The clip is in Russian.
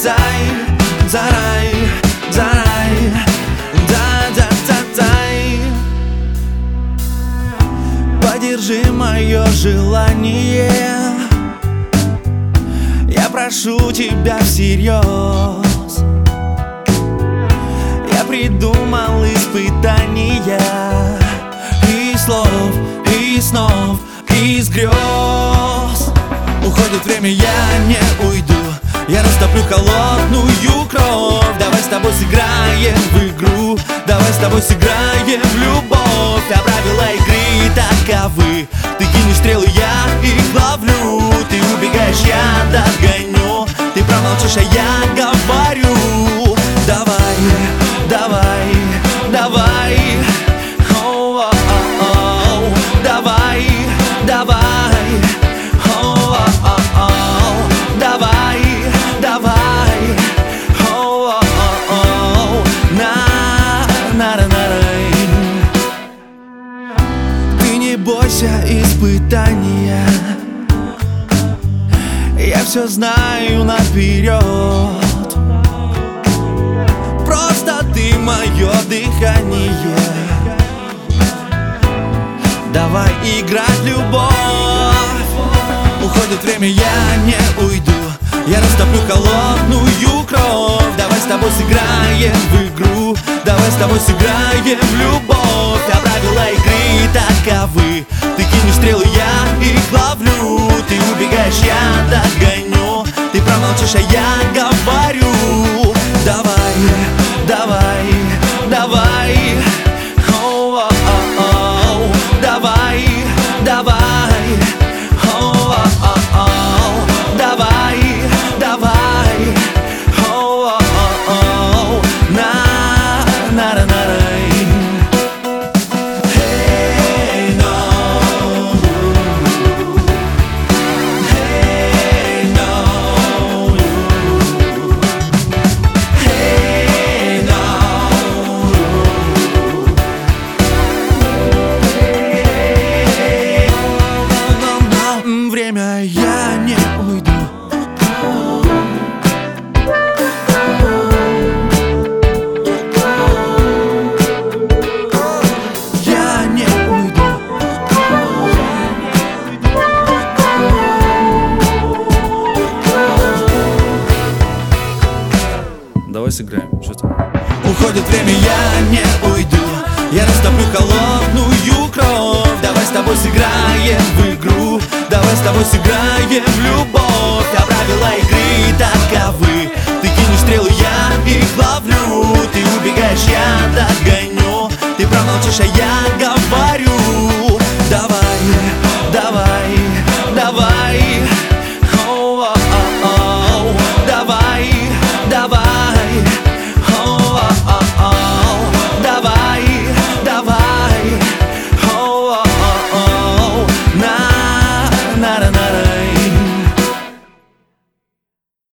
да-да-да-дай, зарай, зарай, да-да-да-дай. Поддержи мое желание, я прошу тебя всерьез. Я придумал испытания из слов, из снов, из грез. Уходит время, я не уйду, я растоплю холодную кровь. Давай с тобой сыграем в игру, давай с тобой сыграем в любовь. А правила игры таковы: ты кинешь стрелы, я их ловлю. Ты убегаешь, я догоню. Ты промолчишь, а я говорю. Давай, давай, давай, о-о-о-о. Давай, давай, о-о-о-о. Давай, давай, о-о-о-о. На-на-на-на-рай. Ты не бойся испытания, я все знаю наперед. Просто ты мое дыхание. Давай играть в любовь. Уходит время, я не уйду, я растоплю холодную кровь. Давай с тобой сыграем в игру, давай с тобой сыграем в любовь. А правила игры таковы: ты кинешь стрелы, я их ловлю. Ты убегаешь, я догоню. Ты промолчишь, а я говорю. Давай, давай, давай, о-о-о-о. Давай, давай, о-о-о-о. Давай, давай, о-о-о-о. На-на-на-на-рай. Hey, no. Hey, no. Hey, no. Время, я не уйду. Я не уйду. Давай сыграем, что там? Уходит время, я не уйду, я растоплю холодную кровь. Давай с тобой сыграем в игру, давай с тобой сыграем в любовь. А правила игры таковы: ты кинешь стрелы, я их ловлю. Ты убегаешь, я догоню. Ты промолчишь, а я